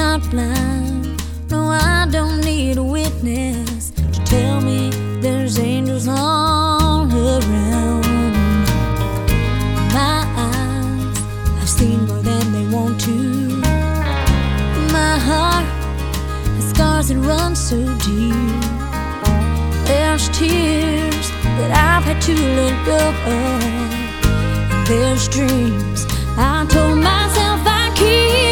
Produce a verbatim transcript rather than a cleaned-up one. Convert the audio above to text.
not blind. No, I don't need a witness to tell me there's angels all around. My eyes have seen more than they want to. My heart has scars that run so deep. There's tears that I've had to let go of. There's dreams I told myself I'd keep.